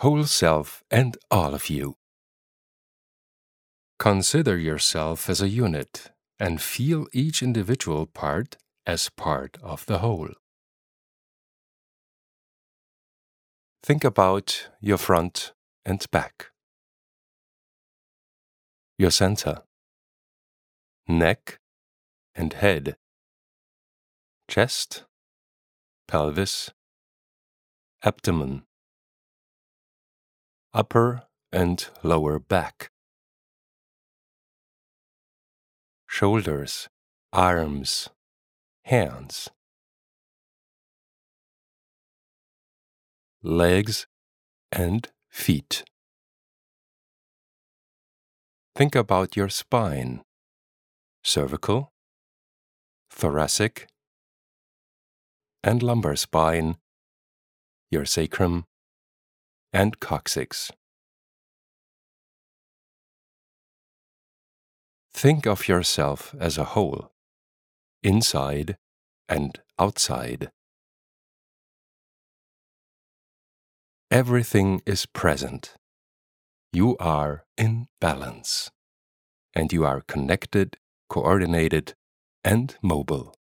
whole self and all of you. Consider yourself as a unit and feel each individual part as part of the whole. Think about your front and back, your center, neck and head, chest, pelvis, abdomen, upper and lower back, shoulders, arms, hands, legs and feet. Think about your spine, cervical, thoracic, and lumbar spine, your sacrum, and coccyx. Think of yourself as a whole, inside and outside. Everything is present. You are in balance, and you are connected, coordinated, and mobile.